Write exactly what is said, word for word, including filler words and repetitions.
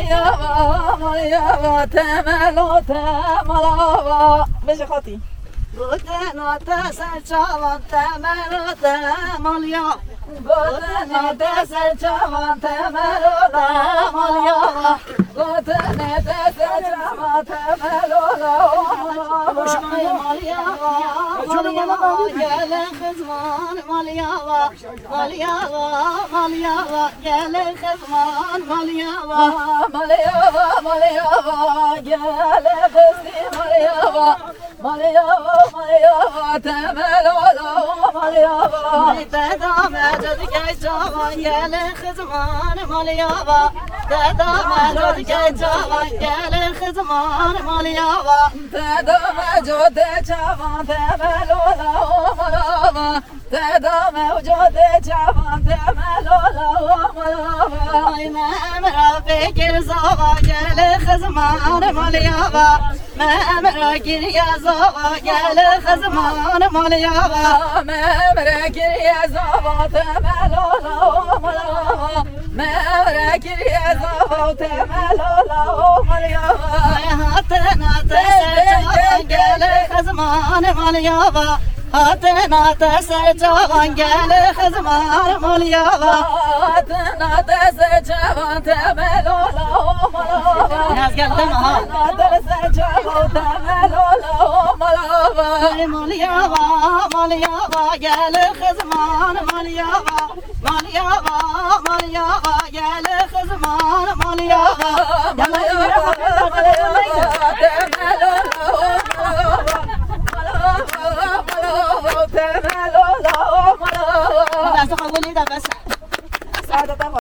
ماليابا ماليابا تملو تملاوا بجي خاطي گودنا تسر چوان تمرو تمالیا گوتنه دسر چوان تملو تملاوا گوتنه دسر چوان تملو مالیا مالیا گل خزمان مالیا مالیا مالیا گل خزمان مالیا ماليابا ماليابا جال خزي ماليابا ماليابا ماليابا تملو ماليابا دادا مجد جوان گل خزمان مالیا دادا مجد جوان گل خزمان مالیا تدام جود جوان تملو ماليابا تدام وجود جوان تملو ماليابا مامرا فکر زوا گل خزمان مالیا مامرا گریه زوا گل خزمان مالیا ممرك يا زبط ملولا ملولا ممرك يا زبط ملولا ملولا هاتنا تسر گل خزمان مالیا هاتنا تسر جوان گل خزمان مالیا هاتنا تسر جوان ملولا ملولا ناز گلدم ها تسر جوان ملولا ملولا مالیا مالیا گل خزمان مالیا مالیا مالیا گل خزمان مالیا ملولا ملولا بس